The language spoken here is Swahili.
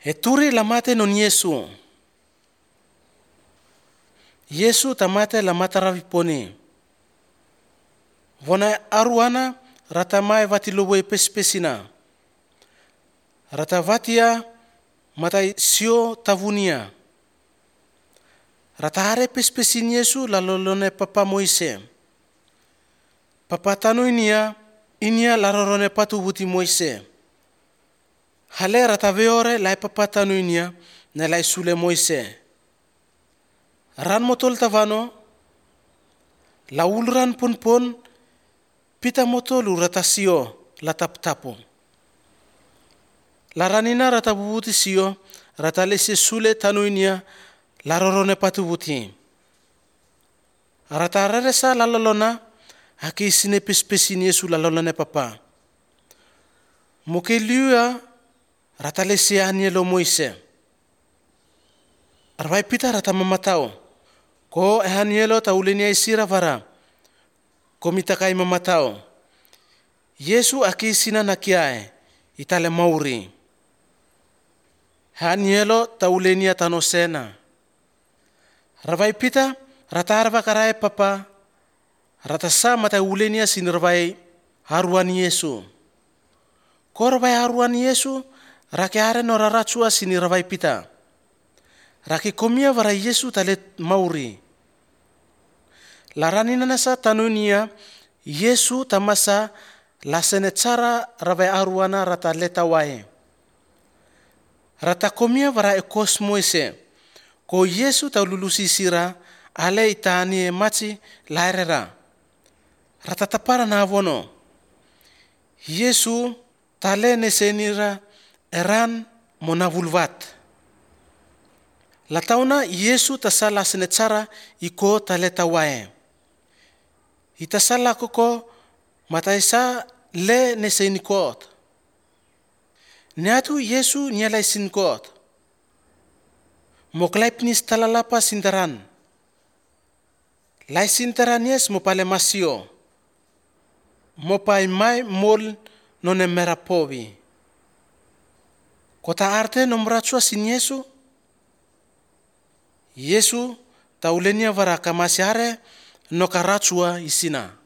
E turi la mate non Yesu. Yesu tamate la mataravi poni. Vona aruana ratamai vati lowe pespesina. Ratavatia matai sio tavunia. Ratahare pespesin Yesu lalolone papa Moise. Papa tanu inia larorone patu vuti Moise. Hale rataveore lai papa tanu inia na lai sule Moise. Ran motol tavano, la ulran pun pita motolu ratasio la taptapo. La ranina ratabubuti sio ratalese sule tanu inia la rorone patu vuti. Ratareresa la lolona haki sine pespesin Yesu la lolone papa. Mukeliua ratalese anielo Moise. Arvai pita ratamamatao. Ko ehanielo taulenia isira vara. Ko mitakai mamatao. Yesu akisina nakiae itale mauri. Hanielo taulenia tanosena. Ravai pita ratarva karae papa. Ratasa mata ulenia sinirvai haruan Yesu. Ko ravai haruan Yesu rakiare no raratsua sinirvai pita. Raki komia vara Yesu tale mauri. Laranina nasa tanunia Yesu tamasa la senecara ravai aruana rata leta wae. Rata komia vara ekos Moise. Ko Yesu taululusi sira ale itani machi laerera. Rata tapara na avono. Yesu tale nesenira eran monavulvat. Latauna Yesu tasala senecara iko taleta wae. Itasala koko mataisa le nesenikot. Neatu Yesu nyalai sinkot. Moklaipnis talalapa sindaran. Lai sindaran yes mopale masio. Mopai mai mol none merapovi. Kota arte nomratsua sin Yesu. Yesu taulenia vara kamasiare no karatsua isina.